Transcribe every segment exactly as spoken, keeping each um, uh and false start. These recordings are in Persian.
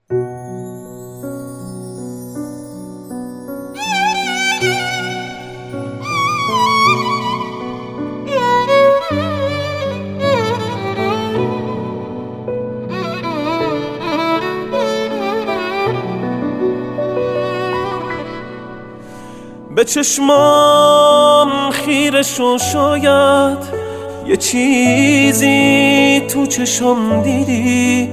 به چشمام خیره شو، شاید یه چیزی تو چشم دیدی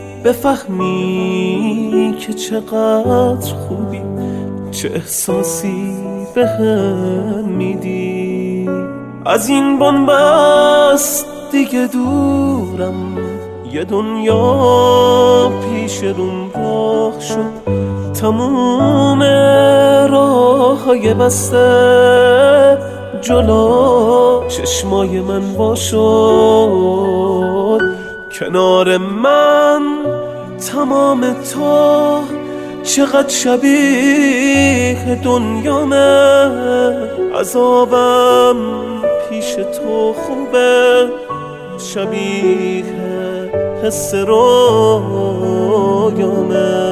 بفهمی که چقدر خوبی، چه احساسی بهم میدی. از این بنبست دیگه دورم، یه دنیا پیش روم راه شد، تموم راه‌های بسته جلو چشمای من وا شد. کنار من تمام تو چقدر شبیه دنیامه، عذابم پیش تو خوبه، شبیه حس رویامه.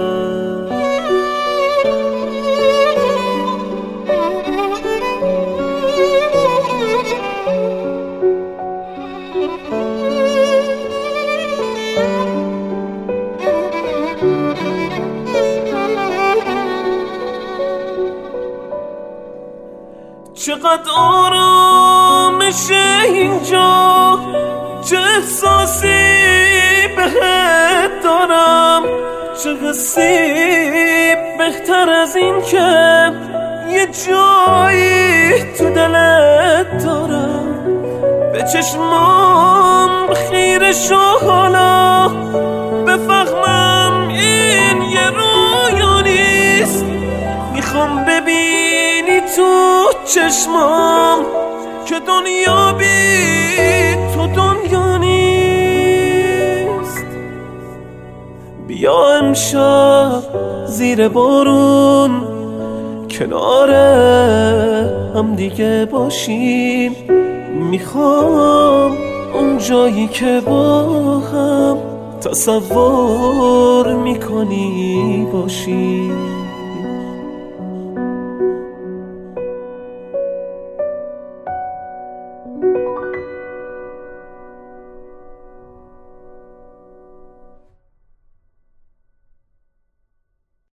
چقدر آرامشه اینجا، چه احساسی بهت دارم، چه حسی بهتر از این که یه جایی تو دلت دارم. به چشمام خیره شو حالا بفهمم این یه رویا نیست، میخوام ببینی تو چشمام که دنیا بی تو دنیا نیست. بیا امشب زیر بارون کنار هم دیگه باشیم، میخوام اون جایی که با هم تصور میکنی باشیم.